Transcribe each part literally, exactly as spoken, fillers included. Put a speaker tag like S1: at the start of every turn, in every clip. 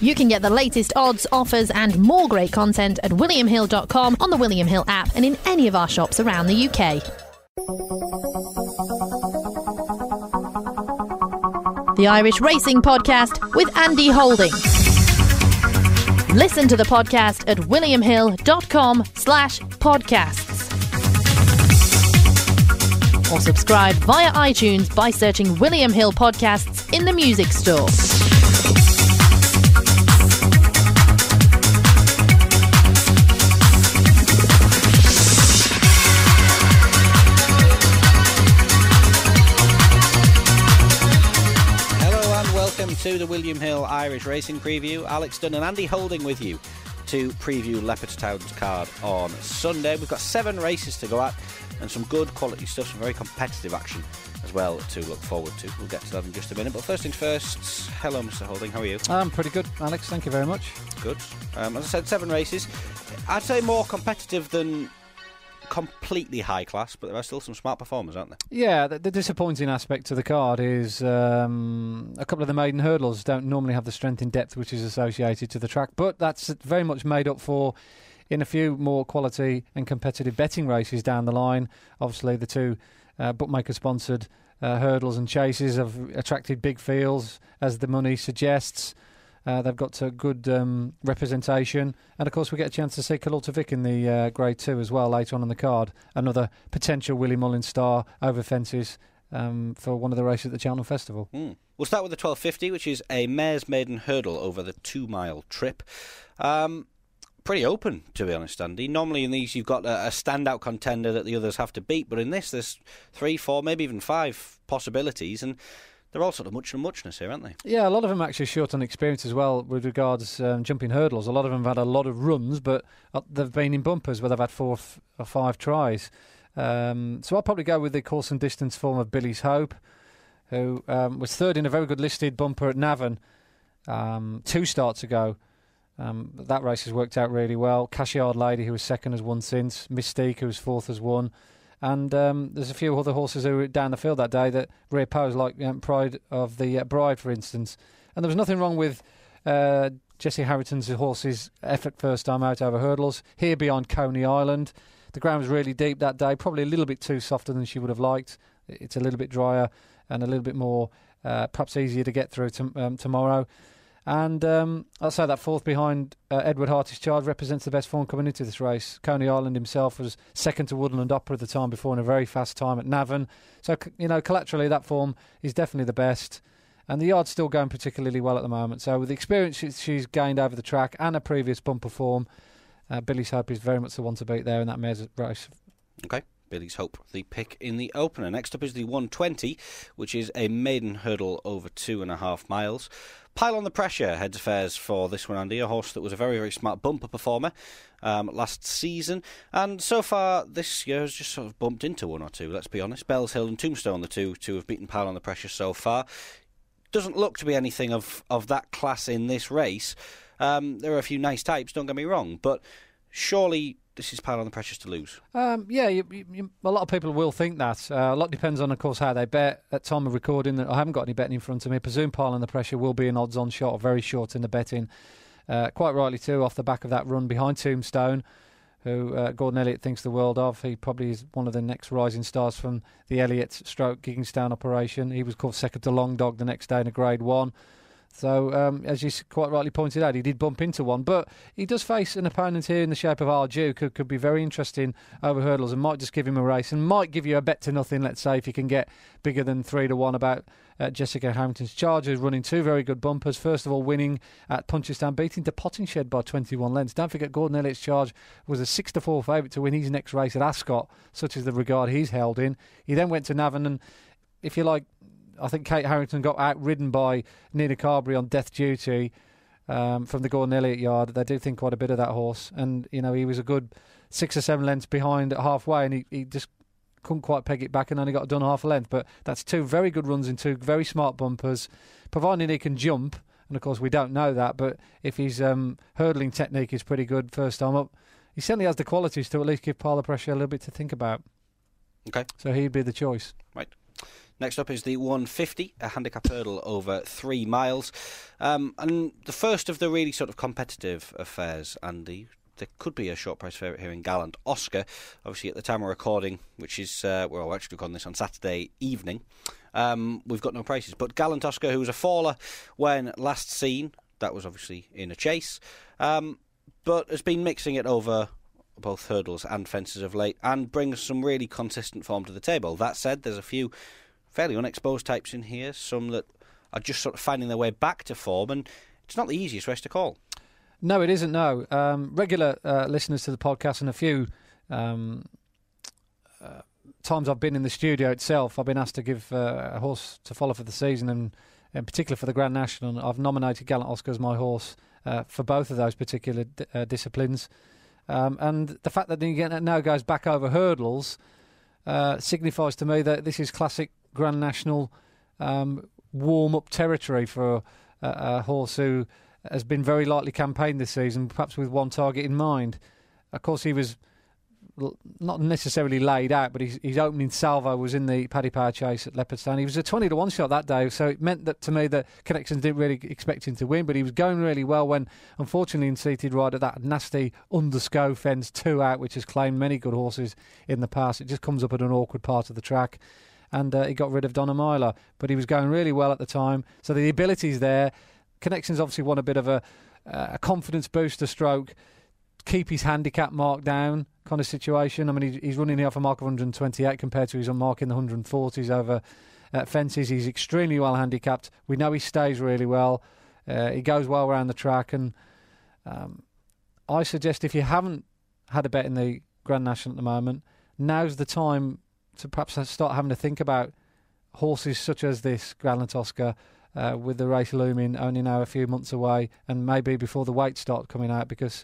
S1: You can get the latest odds, offers and more great content at william hill dot com, on the William Hill app and in any of our shops around the U K. The Irish Racing Podcast with Andy Holding. Listen to the podcast at william hill dot com slash podcasts. Or subscribe via iTunes by searching William Hill Podcasts in the music store.
S2: To the William Hill Irish Racing Preview. Alex Dunn and Andy Holding with you to preview Leopardstown's card on Sunday. We've got seven races to go at and some good quality stuff, some very competitive action as well to look forward to. We'll get to that in just a minute, but first things first, hello Mister Holding, how are you?
S3: I'm pretty good, Alex, thank you very much.
S2: Good. Um, as I said, seven races. I'd say more competitive than completely high class, but there are still some smart performers, aren't there?
S3: Yeah, the, the disappointing aspect to the card is um, a couple of the maiden hurdles don't normally have the strength in depth which is associated to the track, but that's very much made up for in a few more quality and competitive betting races down the line. Obviously the two uh, bookmaker sponsored uh, hurdles and chases have attracted big fields, as the money suggests. Uh, they've got a good um, representation, and of course we get a chance to see Kalulta Vic in the uh, Grade two as well later on in the card. Another potential Willie Mullins star over fences um, for one of the races at the Cheltenham Festival.
S2: Mm. We'll start with the twelve fifty, which is a mare's maiden hurdle over the two-mile trip. Um, pretty open, to be honest, Andy. Normally in these you've got a, a standout contender that the others have to beat, but in this there's three, four, maybe even five possibilities, and they're all sort of much and muchness here, aren't they?
S3: Yeah, a lot of them actually short on experience as well with regards um, jumping hurdles. A lot of them have had a lot of runs, but uh, they've been in bumpers where they've had four f- or five tries. Um, so I'll probably go with the course and distance form of Billy's Hope, who um, was third in a very good listed bumper at Navan um, two starts ago. Um, that race has worked out really well. Cashyard Lady, who was second, has won since. Mystique, who was fourth, has won. And um, there's a few other horses who were down the field that day that reopposed, like um, Pride of the uh, Bride, for instance. And there was nothing wrong with uh, Jesse Harrington's horse's effort first time out over hurdles. Here behind Coney Island, the ground was really deep that day, probably a little bit too softer than she would have liked. It's a little bit drier and a little bit more, uh, perhaps easier to get through to, um, tomorrow. And um, I'll say that fourth behind uh, Edward Hartis Child represents the best form coming into this race. Coney Island himself was second to Woodland Opera at the time before in a very fast time at Navan. So, you know, collaterally that form is definitely the best. And the yard's still going particularly well at the moment. So with the experience she's gained over the track and a previous bumper form, uh, Billy's Hope is very much the one to beat there in that mare's race.
S2: Okay. Billy's Hope, the pick in the opener. Next up is the one twenty, which is a maiden hurdle over two and a half miles. Pile on the Pressure heads affairs for this one, Andy, a horse that was a very, very smart bumper performer um, last season. And so far this year has just sort of bumped into one or two, let's be honest. Bells Hill and Tombstone, the two, two have beaten Pile on the Pressure so far. Doesn't look to be anything of, of that class in this race. Um, there are a few nice types, don't get me wrong, but surely this is Pile on the Pressure to lose.
S3: Um, yeah, you, you, a lot of people will think that. Uh, a lot depends on, of course, how they bet. At time of recording, I haven't got any betting in front of me. I presume Pile on the Pressure will be an odds-on shot, or very short in the betting. Uh, quite rightly, too, off the back of that run behind Tombstone, who uh, Gordon Elliott thinks the world of. He probably is one of the next rising stars from the Elliott stroke Gigginstown operation. He was called second to Long Dog the next day in a Grade one. So, um, as you quite rightly pointed out, he did bump into one. But he does face an opponent here in the shape of R. Duke, who could be very interesting over hurdles and might just give him a race and might give you a bet to nothing, let's say, if you can get bigger than three to one about uh, Jessica Harrington's Charge, who's running two very good bumpers. First of all, winning at Punchestown, beating De Pottingshed by twenty-one lengths. Don't forget, Gordon Elliott's Charge was a six to four favourite to win his next race at Ascot, such as the regard he's held in. He then went to Navan and, if you like, I think Kate Harrington got outridden by Nina Carberry on Death Duty um, from the Gordon Elliott yard. They do think quite a bit of that horse. And, you know, he was a good six or seven lengths behind at halfway, and he, he just couldn't quite peg it back and only got done half a length. But that's two very good runs in two very smart bumpers, providing he can jump. And, of course, we don't know that. But if his um, hurdling technique is pretty good first time up, he certainly has the qualities to at least give Pile of Pressure a little bit to think about.
S2: Okay.
S3: So he'd be the choice.
S2: Right. Next up is the one fifty, a handicap hurdle over three miles. Um, and the first of the really sort of competitive affairs, Andy. There could be a short price favourite here in Gallant Oscar. Obviously, at the time we're recording, which is, uh, well, we're actually recording this on Saturday evening, um, we've got no prices. But Gallant Oscar, who was a faller when last seen, that was obviously in a chase, um, but has been mixing it over both hurdles and fences of late and brings some really consistent form to the table. That said, there's a few fairly unexposed types in here, some that are just sort of finding their way back to form, and it's not the easiest race to call.
S3: No, it isn't, no. Um, regular uh, listeners to the podcast and a few um, uh, times I've been in the studio itself, I've been asked to give uh, a horse to follow for the season, and in particular for the Grand National. I've nominated Gallant Oscar as my horse uh, for both of those particular d- uh, disciplines. Um, and the fact that he now goes back over hurdles uh, signifies to me that this is classic Grand National um, warm-up territory for a, a horse who has been very lightly campaigned this season, perhaps with one target in mind. Of course, he was l- not necessarily laid out, but his, his opening salvo was in the Paddy Power Chase at Leopardstown. He was a twenty to one shot that day, so it meant that to me that Connections didn't really expect him to win, but he was going really well when, unfortunately, in seated right at that nasty undersco fence two out, which has claimed many good horses in the past. It just comes up at an awkward part of the track. And uh, he got rid of Donna Myler, but he was going really well at the time, so the ability's there. Connections obviously want a bit of a, uh, a confidence booster stroke, keep his handicap mark down kind of situation. I mean, he, he's running here off a mark of one twenty-eight compared to his mark in the one forties over uh, fences. He's extremely well handicapped. We know he stays really well. Uh, he goes well around the track. And um, I suggest if you haven't had a bet in the Grand National at the moment, now's the time to perhaps start having to think about horses such as this Gallant Oscar, Uh, with the race looming only now a few months away, and maybe before the weights start coming out, because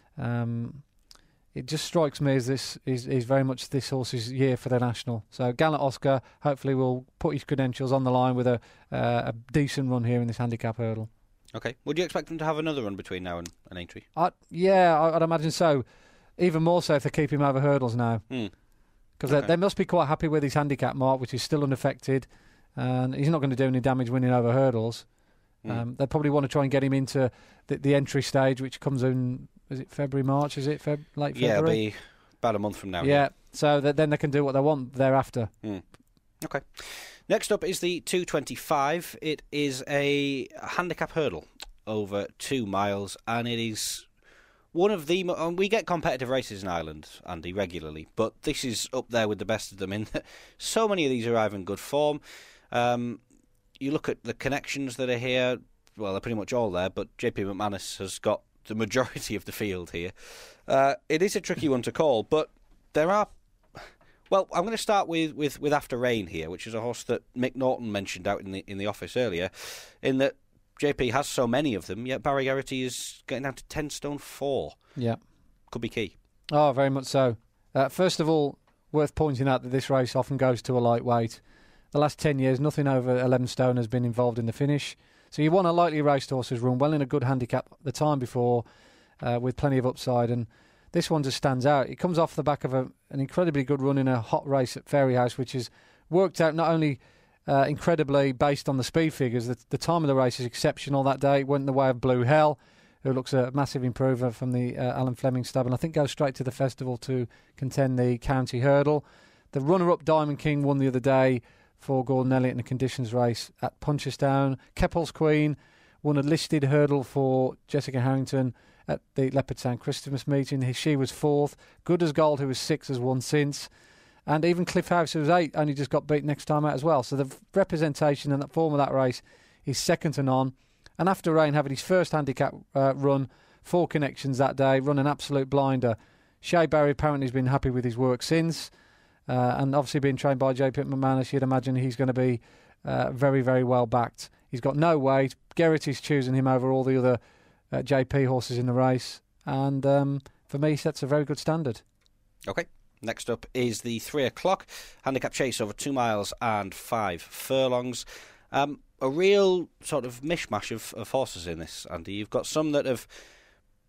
S3: um, it just strikes me as this is, is very much this horse's year for the National. So Gallant Oscar hopefully will put his credentials on the line with a, uh, a decent run here in this handicap hurdle.
S2: Okay. Would you expect them to have another run between now and, and Aintree?
S3: I, yeah, I, I'd imagine so. Even more so if they keep him over hurdles now. Because
S2: mm. okay.
S3: they, they must be quite happy with his handicap mark, which is still unaffected. And he's not going to do any damage winning over hurdles. Mm. Um, they probably want to try and get him into the, the entry stage, which comes in, is it February, March, is it? Feb- late February?
S2: Yeah, it'll be about a month from now.
S3: Yeah, yeah. So that then they can do what they want thereafter.
S2: Mm. Okay. Next up is the two twenty-five. It is a handicap hurdle over two miles, and it is one of the... Mo- we get competitive races in Ireland, Andy, regularly, but this is up there with the best of them in that so many of these arrive in good form. Um, you look at the connections that are here, well, they're pretty much all there, but J P McManus has got the majority of the field here. Uh, it is a tricky one to call, but there are... Well, I'm going to start with, with, with After Rain here, which is a horse that Mick Norton mentioned out in the in the office earlier, in that J P has so many of them, yet Barry Geraghty is getting down to ten stone four.
S3: Yeah.
S2: Could be key.
S3: Oh, very much so. Uh, first of all, worth pointing out that this race often goes to a lightweight. The last ten years, nothing over eleven stone has been involved in the finish. So you want a lightly raced horse who's run well in a good handicap the time before, uh, with plenty of upside. And this one just stands out. It comes off the back of a, an incredibly good run in a hot race at Fairyhouse, which has worked out not only uh, incredibly based on the speed figures. The, the time of the race is exceptional that day. It went in the way of Blue Hell, who looks a massive improver from the uh, Alan Fleming stab, and I think goes straight to the festival to contend the county hurdle. The runner-up Diamond King won the other day for Gordon Elliott in a conditions race at Punchestown. Keppel's Queen won a listed hurdle for Jessica Harrington at the Leopardstown Christmas meeting. She was fourth. Good as Gold, who was sixth, has won since. And even Cliff House, who was eight, only just got beat next time out as well. So the representation and the form of that race is second to none. And After Rain having his first handicap uh, run, four connections that day, run an absolute blinder. Shea Barry apparently has been happy with his work since. Uh, and obviously being trained by J P McManus, you'd imagine he's going to be uh, very, very well backed. He's got no weight. Geraghty's choosing him over all the other uh, J P horses in the race. And um, for me, he sets a very good standard.
S2: Okay. Next up is the three o'clock handicap chase over two miles and five furlongs. Um, a real sort of mishmash of, of horses in this, Andy. You've got some that have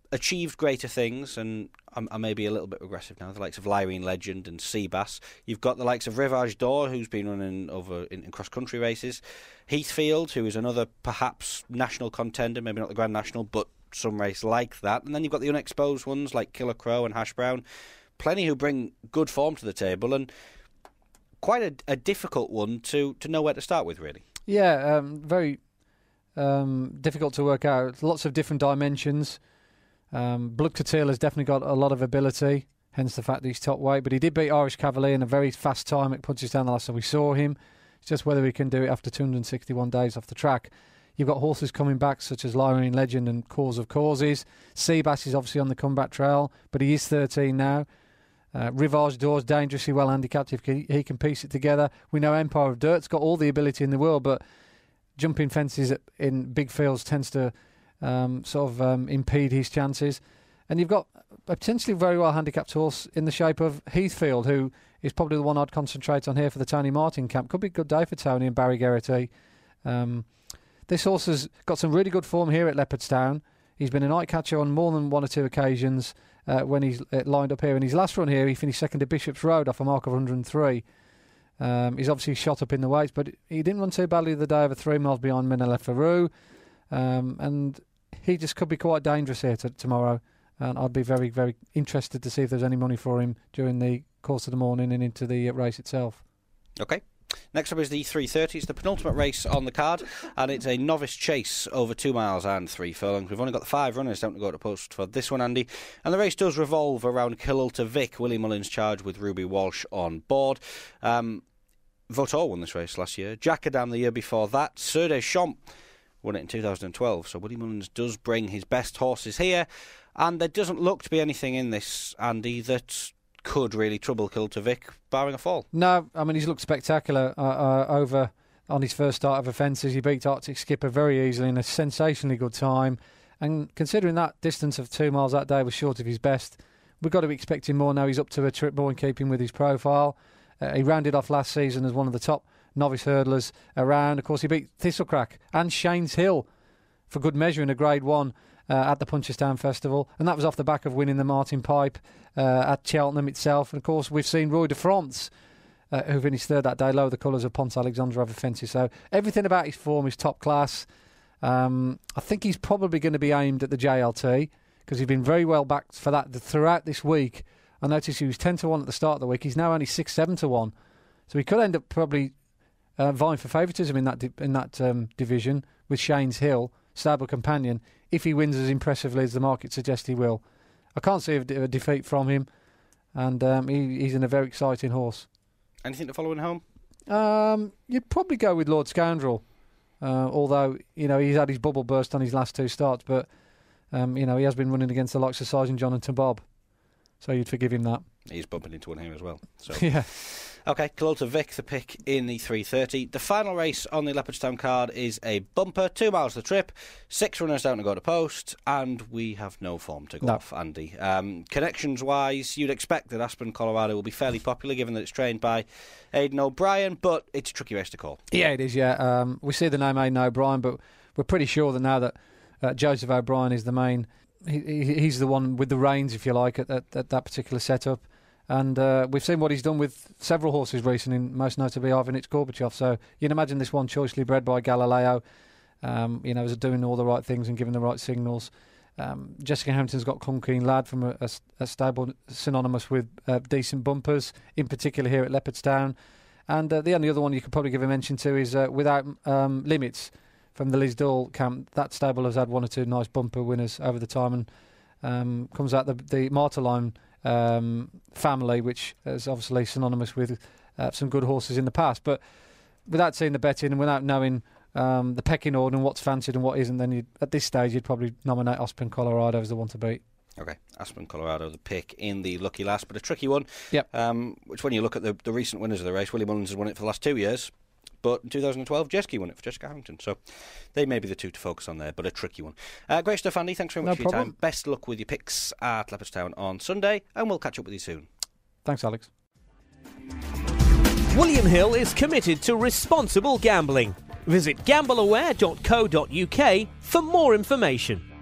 S2: achieved greater things, and I may be a little bit regressive now, the likes of Lyrene Legend and Seabass. You've got the likes of Rivage d'Or, who's been running over in, in cross-country races. Heathfield, who is another perhaps national contender, maybe not the Grand National, but some race like that. And then you've got the unexposed ones like Killer Crow and Hash Brown. Plenty who bring good form to the table, and quite a, a difficult one to, to know where to start with, really.
S3: Yeah, um, very um, difficult to work out. Lots of different dimensions. Um, Bluk Tatil has definitely got a lot of ability, hence the fact that he's top weight. But he did beat Irish Cavalier in a very fast time at Punchestown the last time we saw him. It's just whether he can do it after two hundred sixty-one days off the track. You've got horses coming back such as Lyrene Legend and Cause of Causes. Seabass is obviously on the comeback trail, but he is thirteen now. Uh, Rivage d'Or is dangerously well handicapped if he, he can piece it together. We know Empire of Dirt's got all the ability in the world, but jumping fences in big fields tends to um, sort of um, impede his chances. And you've got a potentially very well handicapped horse in the shape of Heathfield, who is probably the one I'd concentrate on here for the Tony Martin camp. Could be a good day for Tony and Barry Geraghty. Um, this horse has got some really good form here at Leopardstown. He's been a night catcher on more than one or two occasions uh, when he's uh, lined up here. In his last run here, he finished second to Bishop's Road off a mark of one hundred three. Um, he's obviously shot up in the weights, but he didn't run too badly the day over three miles behind Minella Ferrou. Um, and he just could be quite dangerous here t- tomorrow. And I'd be very, very interested to see if there's any money for him during the course of the morning and into the uh, race itself.
S2: Okay. Next up is the three thirty. It's the penultimate race on the card, and it's a novice chase over two miles and three furlongs. We've only got five runners down to go to post for this one, Andy. And the race does revolve around Kilulta Vic, Willie Mullins charged with Ruby Walsh on board. Um, Vautour won this race last year. Jacadam the year before that. Sir de Champs won it in two thousand twelve. So Willie Mullins does bring his best horses here. And there doesn't look to be anything in this, Andy, that could really trouble Kilulta Vic, barring a fall.
S3: No, I mean, he's looked spectacular uh, uh, over on his first start of offences. He beat Arctic Skipper very easily in a sensationally good time. And considering that distance of two miles that day was short of his best, we've got to be expecting more now. He's up to a trip more in keeping with his profile. Uh, he rounded off last season as one of the top novice hurdlers around. Of course, he beat Thistlecrack and Shane's Hill for good measure in a Grade one Uh, at the Punchestown Festival, and that was off the back of winning the Martin Pipe uh, at Cheltenham itself. And of course, we've seen Roy de France, uh, who finished third that day, lower the colours of Ponce Alexandre over fences. So everything about his form is top class. Um, I think he's probably going to be aimed at the J L T because he's been very well backed for that throughout this week. I noticed he was ten to one at the start of the week. He's now only six, seven to one. So he could end up probably uh, vying for favouritism in that di- in that um, division with Shane's Hill, stable companion, if he wins as impressively as the market suggests he will. I can't see a, de- a defeat from him, and um, he, he's in a very exciting horse.
S2: Anything to follow in home?
S3: Um, you'd probably go with Lord Scoundrel, uh, although you know he's had his bubble burst on his last two starts, but um, you know he has been running against the likes of Sergeant Jonathan Bob, so you'd forgive him that.
S2: He's bumping into one here as well. So.
S3: yeah.
S2: Okay, Kilulta Vic, the pick in the three thirty. The final race on the Leopardstown card is a bumper, two miles the trip, six runners down to go to post, and we have no form to go
S3: no.
S2: off, Andy. Um, Connections-wise, you'd expect that Aspen, Colorado will be fairly popular, given that it's trained by Aidan O'Brien, but it's a tricky race to call.
S3: Yeah, it is, yeah. Um, we see the name Aidan O'Brien, but we're pretty sure that now that uh, Joseph O'Brien is the main, he, he, he's the one with the reins, if you like, at, at, at that particular setup. And uh, we've seen what he's done with several horses recently, most notably Ivanich Gorbachev. So you can imagine this one choicely bred by Galileo, um, you know, is doing all the right things and giving the right signals. Um, Jessica Hampton's got Clun Keen Lad from a, a, a stable synonymous with uh, decent bumpers, in particular here at Leopardstown. And uh, the only other one you could probably give a mention to is uh, Without um, Limits from the Lisdall camp. That stable has had one or two nice bumper winners over the time, and um, comes out the, the Marterline Um, family, which is obviously synonymous with uh, some good horses in the past. But without seeing the betting and without knowing um, the pecking order and what's fancied and what isn't, then you'd, at this stage you'd probably nominate Aspen, Colorado as the one to beat.
S2: Okay, Aspen, Colorado, the pick in the lucky last, but a tricky one.
S3: Yep.
S2: Um, which when you look at the, the recent winners of the race, Willie Mullins has won it for the last two years. But in two thousand twelve, Jeske won it for Jessica Harrington. So they may be the two to focus on there, but a tricky one. Uh, great stuff, Andy. Thanks very much
S3: no
S2: for your
S3: problem.
S2: time. Best luck with your picks at Leopardstown on Sunday, and we'll catch up with you soon.
S3: Thanks, Alex.
S4: William Hill is committed to responsible gambling. Visit gamble aware dot co dot uk for more information.